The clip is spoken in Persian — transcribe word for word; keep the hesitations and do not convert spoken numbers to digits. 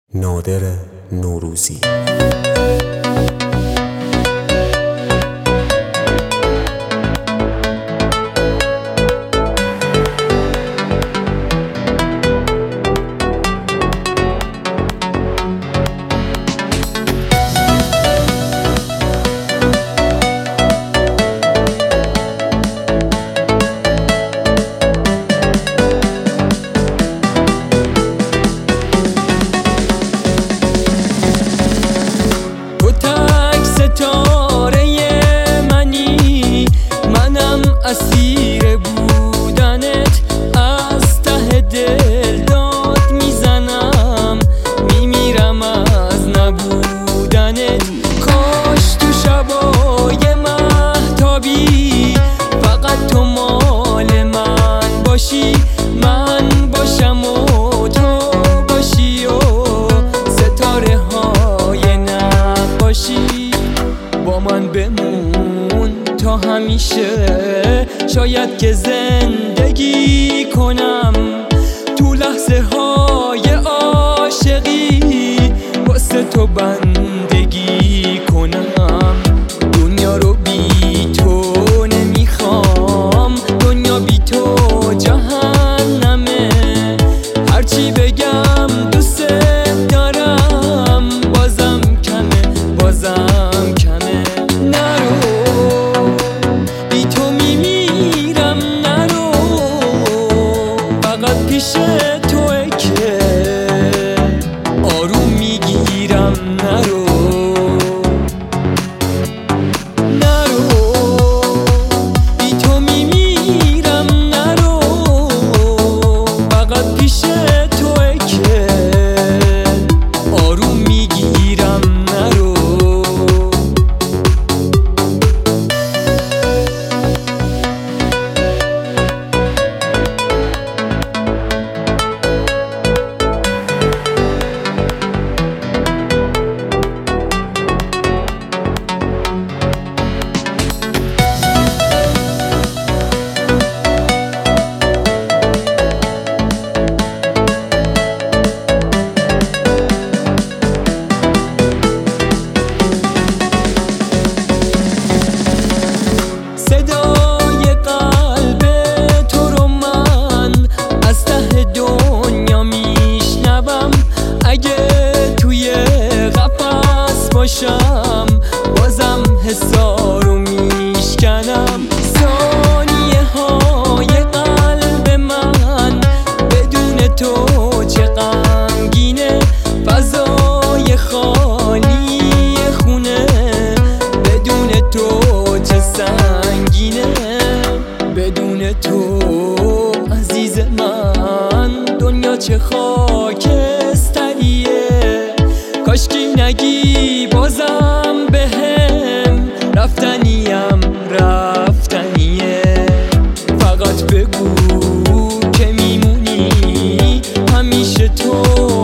نادر نوروزی. اسیر بودنت از ته دل داد میزنم، میمیرم از نبودنت. کاش تو شبای مهتابی فقط تو مال من باشی، من باشم و تو باشی و ستاره های نقاشی. با من بمون تا همیشه، شاید که زندگی کنم تو لحظه های عاشقی، واسه تو بندگی کنم. دنیا رو بی تو نمیخوام، دنیا بی تو جهنمه. هرچی بگم دوست دارم، بازم کمه بازم کمه. نرو بی تو میمیرم، نرو فقط پیش توئه که آروم میگیرم. نرو نرو بی تو میمیرم، نرو فقط پیش توئه که آروم میگیرم. نرو صدای قلب تو رو من از ته دنیا میشنوم. اگه توی قفس باشم بازم حسا رو میشکنم. ثانیه های قلب من بدون تو چه غمگینه. فضای خالی خونه بدون تو چه سنگینه. بدون تو عزیز من دنیا چه خاکستریه. کاشکی نگی بازم بهم، رفتنیم رفتنیه. فقط بگو که میمونی همیشه تو